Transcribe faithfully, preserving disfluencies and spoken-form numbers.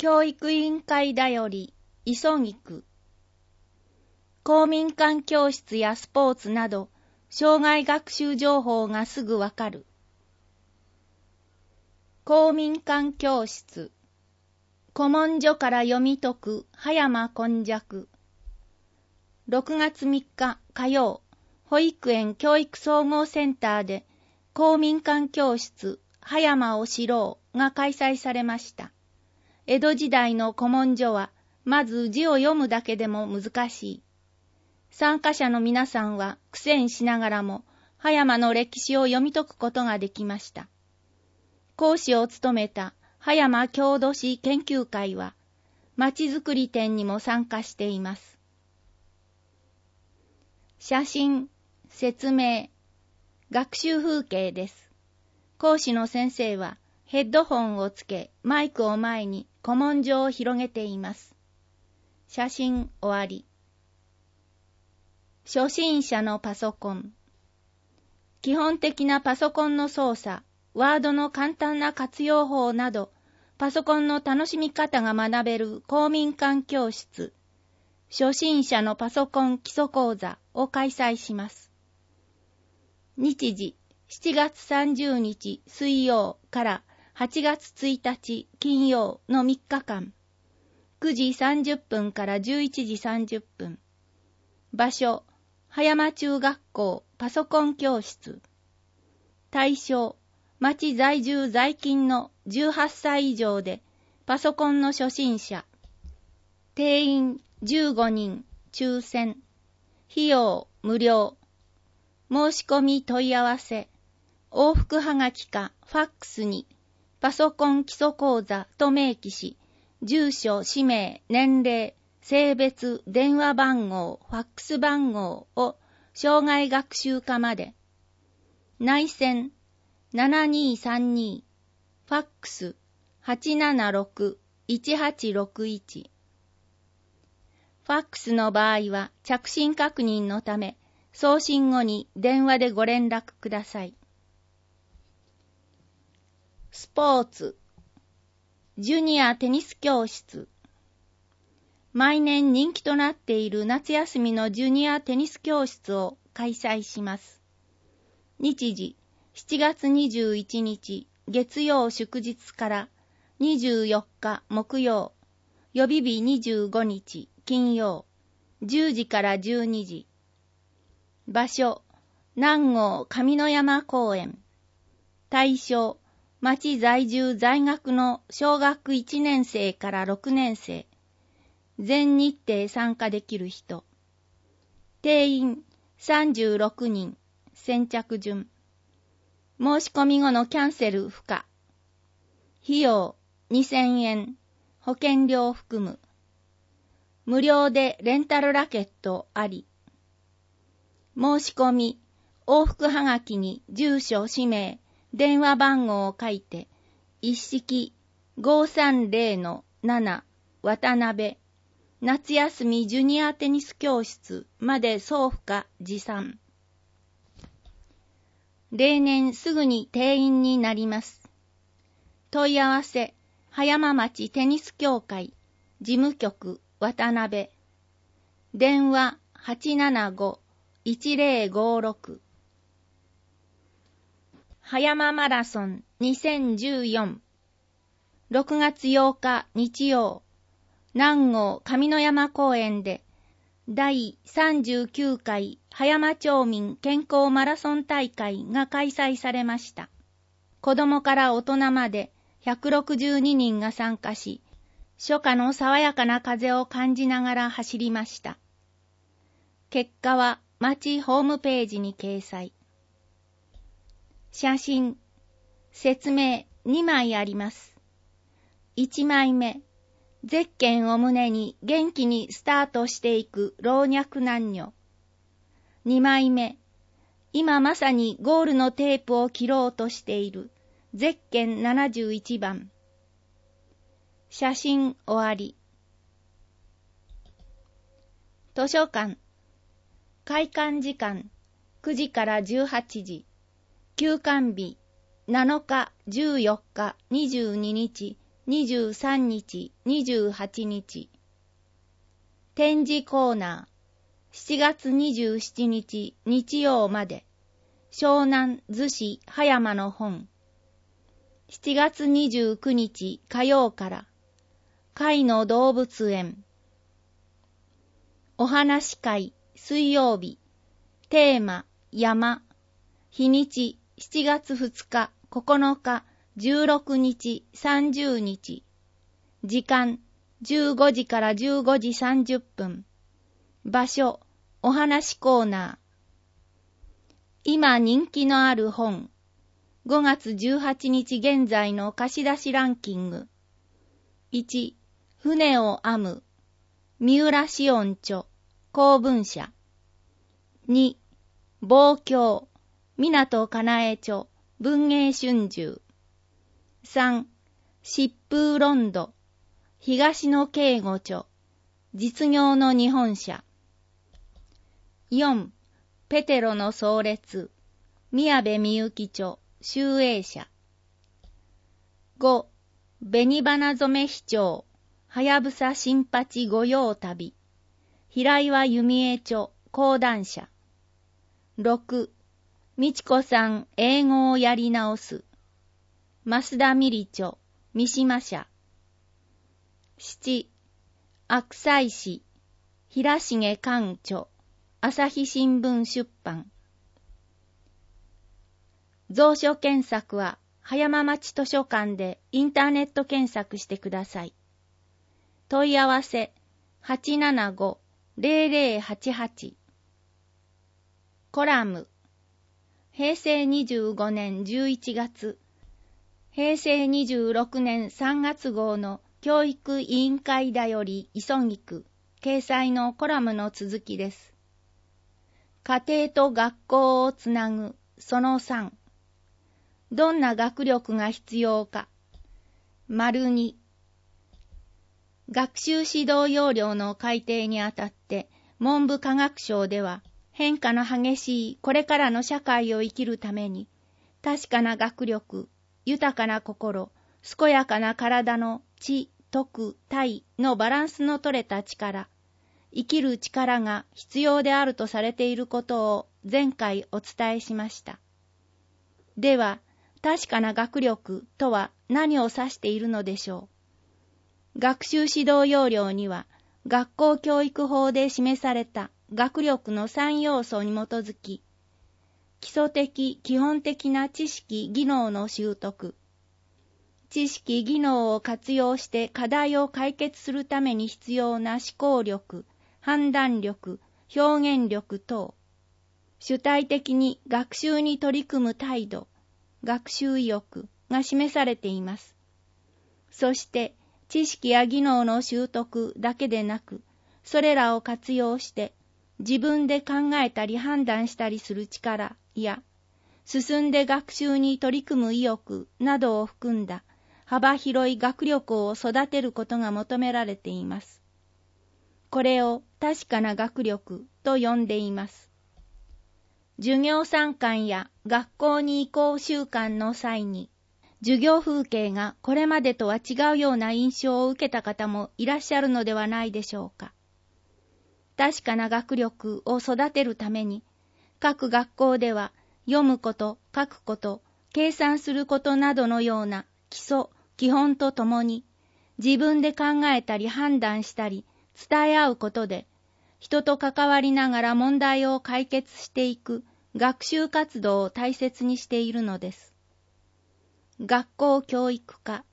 教育委員会だより急ぎく。公民館教室やスポーツなど、障害学習情報がすぐわかる。公民館教室。古文書から読み解く葉山今昔。ろくがつみっか火曜、保育園教育総合センターで公民館教室葉山を知ろうが開催されました。江戸時代の古文書は、まず字を読むだけでも難しい。参加者の皆さんは苦戦しながらも、葉山の歴史を読み解くことができました。講師を務めた葉山郷土史研究会は、まちづくり展にも参加しています。写真、説明、学習風景です。講師の先生はヘッドホンをつけ、マイクを前に古文書を広げています。写真終わり。初心者のパソコン。基本的なパソコンの操作、ワードの簡単な活用法など、パソコンの楽しみ方が学べる公民館教室、初心者のパソコン基礎講座を開催します。日時、しちがつさんじゅうにち水曜からはちがつついたち金曜のみっかかん、くじさんじゅっぷんからじゅういちじさんじゅっぷん。場所、葉山中学校パソコン教室。対象、町在住在勤のじゅうはっさい以上でパソコンの初心者。定員じゅうごにん、抽選。費用無料。申し込み問い合わせ。往復はがきかファックスにパソコン基礎講座と明記し、住所、氏名、年齢、性別、電話番号、ファックス番号を障害学習課まで。内線ななにーさんに、ファックスはちななろく、いちはちろくいち。ファックスの場合は着信確認のため、送信後に電話でご連絡ください。スポーツ。ジュニアテニス教室。毎年人気となっている夏休みのジュニアテニス教室を開催します。日時、しちがつにじゅういちにち月曜祝日からにじゅうよっか木曜、予備日にじゅうごにち金曜、じゅうじからじゅうにじ。場所、南郷上野山公園。対象、町在住在学の小学いちねんせいからろくねんせい。全日程参加できる人。定員さんじゅうろくにん。先着順。申し込み後のキャンセル不可。費用にせんえん。保険料含む。無料でレンタルラケットあり。申し込み、往復はがきに住所、氏名、電話番号を書いて、一式 ごーさんぜろのなな 渡辺、夏休みジュニアテニス教室まで送付か持参。例年すぐに定員になります。問い合わせ、葉山町テニス協会、事務局渡辺。電話 はちななご いちぜろごろく。葉山マラソンにせんじゅうよん。ろくがつようか日曜、南郷上野山公園で第さんじゅうきゅうかい葉山町民健康マラソン大会が開催されました。子供から大人までひゃくろくじゅうににんが参加し、初夏の爽やかな風を感じながら走りました。結果は町ホームページに掲載。写真、説明にまいあります。いちまいめ、ゼッケンを胸に元気にスタートしていく老若男女。にまいめ、今まさにゴールのテープを切ろうとしているゼッケンななじゅういちばん。写真終わり。図書館。開館時間くじからじゅうはちじ。休館日なのかじゅうよっかにじゅうににちにじゅうさんにち、にじゅうはちにち。展示コーナー、しちがつにじゅうしちにち日曜まで、湘南逗子葉山の本。しちがつにじゅうくにち火曜から、海の動物園。お話会、水曜日、テーマ、山。日にち、しちがつふつか、ここのか、じゅうろくにち、さんじゅうにち。時間、じゅうごじからじゅうごじさんじゅっぷん。場所、お話コーナー。今人気のある本。ごがつじゅうはちにち現在の貸し出しランキング。いち、船を編む。三浦紫音著、公文社。に、望郷。港かなえ著、文藝春秋。さん、疾風ロンド。東野圭吾著、実業の日本社。よん、ペテロの葬列。宮部みゆき著、集英社。ご、紅花染飛鳥、はやぶさ新八御用旅。平岩弓枝著、講談社。ろく、みちこさん英語をやり直す。増田美里著、三島社。しち、悪妻詩、平重寛著、朝日新聞出版。蔵書検索は、葉山町図書館でインターネット検索してください。問い合わせ、はちななご、ゼロゼロはちはち。コラム、へいせいにじゅうごねんじゅういちがつ、へいせいにじゅうろくねんさんがつ号の教育委員会だより急ぎく掲載のコラムの続きです。家庭と学校をつなぐそのさん。どんな学力が必要か。丸に。学習指導要領の改定にあたって文部科学省では変化の激しいこれからの社会を生きるために確かな学力、豊かな心、健やかな体の知、徳、体のバランスの取れた力、生きる力が必要であるとされていることを前回お伝えしました。では、確かな学力とは何を指しているのでしょう。学習指導要領には、学校教育法で示された学力のさん要素に基づき、基礎的、基本的な知識、技能の習得、知識、技能を活用して課題を解決するために必要な思考力、判断力、表現力等、主体的に学習に取り組む態度、学習意欲が示されています。そして、知識や技能の習得だけでなく、それらを活用して自分で考えたり判断したりする力や、進んで学習に取り組む意欲などを含んだ幅広い学力を育てることが求められています。これを確かな学力と呼んでいます。授業参観や学校に移行習慣の際に、授業風景がこれまでとは違うような印象を受けた方もいらっしゃるのではないでしょうか。確かな学力を育てるために、各学校では読むこと、書くこと、計算することなどのような基礎、基本とともに、自分で考えたり判断したり伝え合うことで、人と関わりながら問題を解決していく学習活動を大切にしているのです。学校教育科